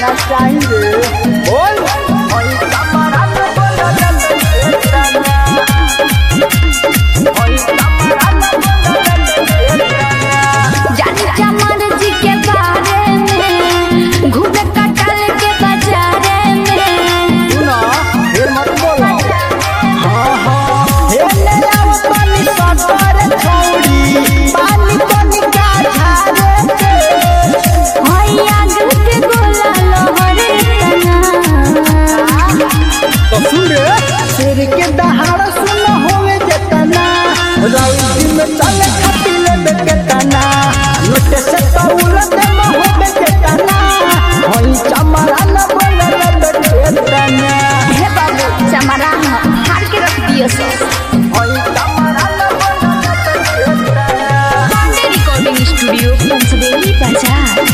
गाना चाहिए बोल ओई कमरा न बोलल बेतना ओई कमरा न बोलल बेतना जानी चमर जी के बारे में घूमे कटल के बाजारे में सुनो फिर मत बोलो हां हां हे ले आओ पानी सटर छोड़ी पानी पानी का झारे होई आग के गोला लहरे तना तो सुन रे शेर के दहाड़ सुन होवे जतना राउंड में चले खटिले बेतना लुटे से तौल दे होवे जतना होई चमरा न बोलल बेतना हे बाबू चमरा हार के रख दियो सो होई चमरा न बोलल बेतना पांडे रिकॉर्डिंग स्टूडियो पंचदेवी बाजार